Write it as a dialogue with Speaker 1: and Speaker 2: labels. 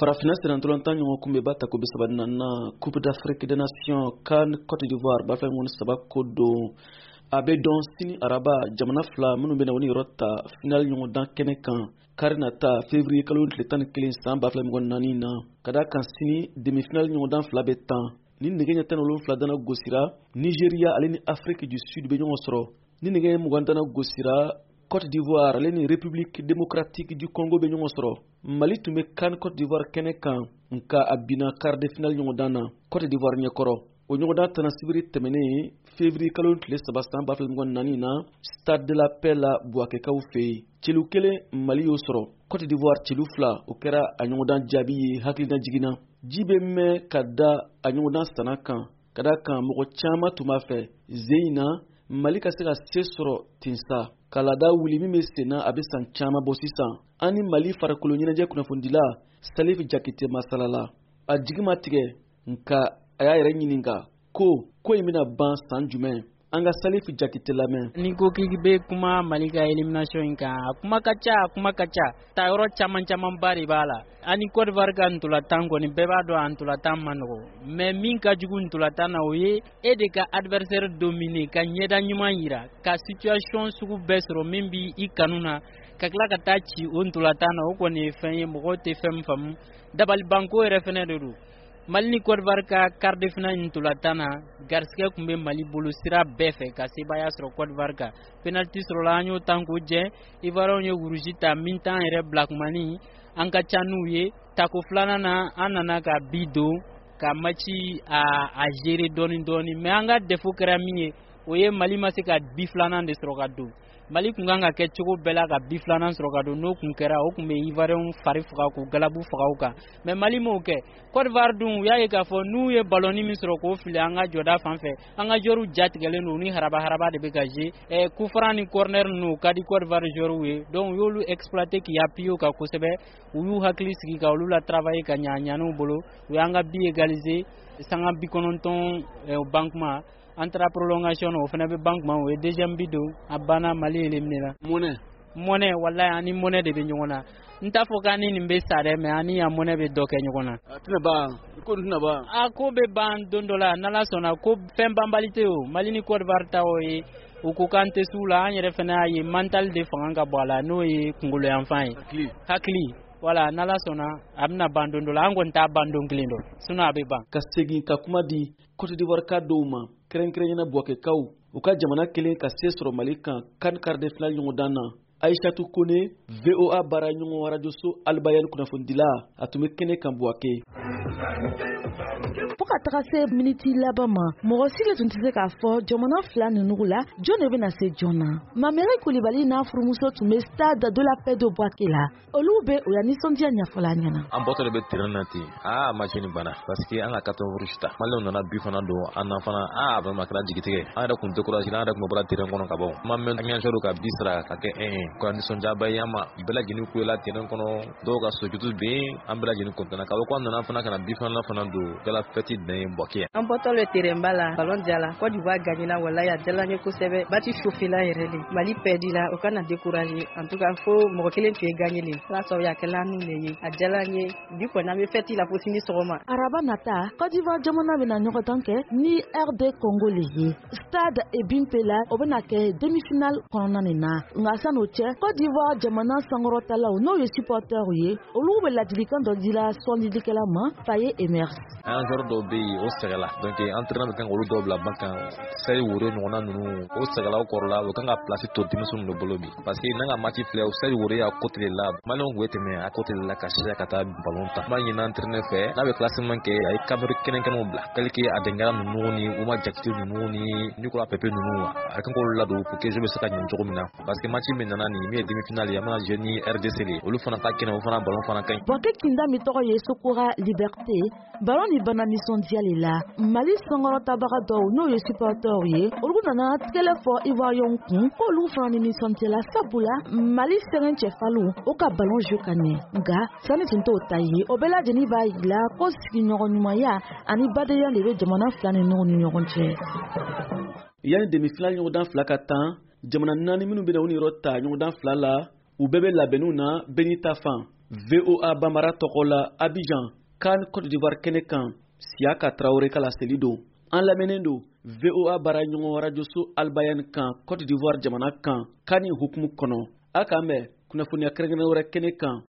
Speaker 1: Farafina Sénégal ɲɔgɔn kun bɛ ba ta ko bɛ saba na Coupe d'Afrique des Nations CAN Côte d'Ivoire ba fɛ ŋɔni saba ko don a bɛ dɔn sini araba jamana fila minnu bɛ na wani yɔrɔ ta final ɲɔgɔn dan kɛnɛ kan kari nata février kalo tile 11 san 2024 na ka da kan sini demi-final ɲɔgɔn dan fila bɛ tan ni nɛgɛ ɲɛ 17 dana gosira Nigeria ale ni Afrique du Sud bɛ ɲɔgɔn sɔrɔ ni nɛgɛ 20 dana gosira Côte d'Ivoire ale ni République démocratique du Congo bɛ ɲɔgɔn sɔrɔ Mali tun bɛ CAN Côte d'Ivoire kɛnɛ kan nka a bina quart de finale ɲɔgɔn dan na Côte d'Ivoire ɲɛkɔrɔ o ɲɔgɔn dan tana sibiri tɛmɛnen février kalo tile 3 san 2024 na Stade de la Paix la Buakekaw fɛ yen celu kelen Mali y'o sɔrɔ Côte d'Ivoire celu fila o kɛra a ɲɔgɔn dan jaabi ye hakilina jiginna ji bɛ mɛn ka da a ɲɔgɔn dan sana kan ka da kan mɔgɔ caman tun b'a fɛ zein na Mali ka se ka se sɔrɔ tinsa ka laada wuli min bɛ sen na a bɛ san caman bɔ sisan an ni Mali farikolo ɲɛnajɛ kunnafonidila Salif Jakite masalala a jigi ma tigɛ nka a y'a yɛrɛ ɲininka ko in bɛna ban san jumɛn an ka Salif Jakite lamɛn.
Speaker 2: Ni ko k'i bɛ kuma Mali ka élimination in kan a kuma ka ca ta yɔrɔ caman ba de b'a la ani Côte d'Ivoire ka ntolantan kɔni bɛɛ b'a dɔn a ntolantan man nɔgɔ mais min ka jugu ntolantan na o ye e de ka adversaire dominer ka ɲɛda ɲuman yira ka situation sugu bɛɛ sɔrɔ min bi i kanu na ka tila ka taa ci o ntolantan na o kɔni ye fɛn ye mɔgɔw tɛ fɛn min faamu dabalibanko yɛrɛ fɛnɛ de don Mali ni Côte d'Ivoire ka quart de finale ntolantan na garisigɛ tun bɛ Mali bolo sira bɛɛ fɛ ka sebaaya sɔrɔ Côte d'Ivoire kan penalty sɔrɔla an y'o tan k'o jɛ Ivoirien ye wuruji ta min tan yɛrɛ bila kumani an ka ca n'u ye tako filanan na an nana ka bi don ka match a gérer dɔɔni mais an ka défaut kɛra min ye o ye Mali ma se ka bi filanan de sɔrɔ ka don Mali kun kan ka kɛ cogo bɛɛ la ka bi filanan sɔrɔ ka don n'o kun kɛra o kun bɛ Ivoirien fari faga k'u galabu faga u kan mais Mali m'o kɛ Côte d'Ivoire dun u y'a ye k'a fɔ n'u ye ballonni min sɔrɔ k'o fili an ka jɔda fan fɛ an ka joueurs jatigɛlen don ni haraba de bɛ ka jouer coup franc ni corner ninnu ka di Côte d'Ivoire joueurs ye donc u y'olu exploiter k'i appuyer u kan kosɛbɛ u y'u hakili sigi ka olu la travailler ka ɲa n'u bolo u y'an ka bi égaliser sanga 90 bankuma an taara prolongation o fana bɛ ban kuma o ye deuxième bi don a banna Mali éliminé la monnaie wallahi ani monnaie de bɛ ɲɔgɔn na n t'a fɔ k'an ni nin bɛ sa dɛ mais ani ya monnaie bɛ dɔ kɛ ɲɔgɔn na a ko bɛ ban don dɔ la n'Ala sɔnna ko fɛn banbali tɛ o Mali ni Côte d'Ivoire ta o ye u ko k'an tɛ s'u la an yɛrɛ fana y'a ye mental de fanga ka bɔ a la n'o ye kunkolo yanfan ye hakili voilà n'Ala sɔnna a bɛna ban don dɔ la an kɔni t'a ban don kelen dɔ sinon a bɛ ban
Speaker 1: ka segin ka kuma di Côte d'Ivoire ka dɔw ma kɛrɛnkɛrɛnyana Buakekaw u ka jamana kelen ka se sɔrɔ Mali kan CAN quart de finale ɲɔgɔn dan na Aïssatou Kone VOA bara ɲɔgɔn radio so Albayel kunnafonidila a tun bɛ kɛnɛ kan Buake
Speaker 3: fo ka taga se miniti laban ma mɔgɔ si de tun tɛ se k'a fɔ jamana fila ninnu la jɔn de bɛna se jɔn na Mamɛri Kulibali n'a furumuso tun bɛ Stade de la Paix de Buake la olu bɛ o ya nisɔndiya ɲɛfɔla ɲɛna
Speaker 4: an bɔtɔ de bɛ terrain na ten match ni bana parce que an ka 14 rouge ta Maliens nana bi fana don an na fana vraiment kɛra jigitigɛ an yɛrɛ kun découragé an yɛrɛ kun bɔra terrain kɔnɔ ka ban ma mɛn ɲɛsɔrɔ ka bi sara ka kɛ 1 ko nisɔndiyaba ye an ma bɛɛ lajɛlen kulela terrain kɔnɔ dɔw ka sojutu bɛ an bɛɛ lajɛlen content ka bɔ ko an nana fana kana bi fana don kɛla fête dan Buake
Speaker 5: an bɔtɔ le terrain ba la ballon jala Côte d'Ivoire gagnera wallahi a diyala n ye kosɛbɛ bati chauffé la yɛrɛ de Mali perdit la o kana décourager en tout cas fo mɔgɔ kelen tun ye gagné le ala sɔrɔ y'a kɛla n'u de ye a diyala n ye bi kɔni an bɛ fête la fo sini sɔgɔma
Speaker 3: araba nata Côte d'Ivoire jamana bɛna ɲɔgɔndan kɛ ni RD Congo le ye Stade Ebimpe la o bɛna kɛ demi-finale kɔnɔna nin na nka san'o cɛ Côte d'Ivoire jamana sankɔrɔtalaw n'o ye supporters ye olu bɛ ladilikan dɔ dila sɔnnilikɛla ma Faye Emers
Speaker 4: an joueur dɔw bɛ yen o sɛgɛla donc entraîneur bɛ kan olu dɔw bila ban kan seri woro ɲɔgɔnna ninnu o sɛgɛla o kɔrɔla o kan ka place to denmisɛnninw de bolo bi parce que n'an ka match filɛ o seri woro y'a côté de la Maliens kun bɛ tɛmɛ a côté de la ka se ka taa ballon ta b'a ɲini entraîneur fɛ n'a bɛ classement kɛ a ye camera kɛnɛkɛnɛw bila tel que a Dengara ninnu ni Oumar Diakité ninnu ni Nicolas Pepe ninnu a kan k'olu ladon pour que jeu bɛ se ka ɲɛ cogo min na parce que match min nana nin min ye demi-finale ye an bɛna jouer ni RDC de olu fana ta kɛnɛ o fana ballon fana ka ɲi
Speaker 3: Buake kinda min tɔgɔ ye Sokora Liberté ballon ni bana nisɔndiya le la Mali sankɔrɔtabaga dɔw n'o ye supporters ye olu nana tigɛlɛ fɔ Ivoiriens kun k'olu fana ni nisɔndiyala sabula Mali sɛgɛn cɛfalu o ka ballon jeu ka ɲɛ nka sani tun t'o ta ye o bɛɛ lajɛlen b'a jira ko sigiɲɔgɔn ɲumanya ani badenya de bɛ jamana fila ninnu ni ɲɔgɔn cɛ
Speaker 1: yanni demi-finale ɲɔgɔn dan fila ka tan jamana 4 minnu bɛna u ni yɔrɔ ta ɲɔgɔn dan fila la u bɛɛ bɛ labɛnniw na bɛɛ n'i ta fan VOA Bambara Tokola Abidjan CAN Côte d'Ivoire kɛnɛ kan Siaka Traoré kala seli don an lamɛnnen don VOA bara ɲɔgɔn rajoso Albayan kan Côte d'Ivoire jamana kan CAN hukumu kɔnɔ a k'an bɛn kunnafoniya kɛrɛnkɛrɛn wɛrɛ kɛnɛ kan